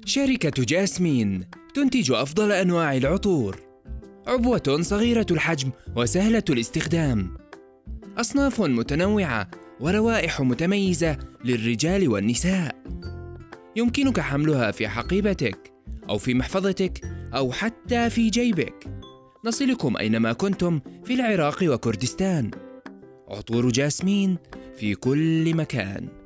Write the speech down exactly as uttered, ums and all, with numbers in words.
شركة جاسمين تنتج أفضل أنواع العطور. عبوة صغيرة الحجم وسهلة الاستخدام. أصناف متنوعة وروائح متميزة للرجال والنساء. يمكنك حملها في حقيبتك أو في محفظتك أو حتى في جيبك. نصلكم أينما كنتم في العراق وكردستان. عطور جاسمين في كل مكان.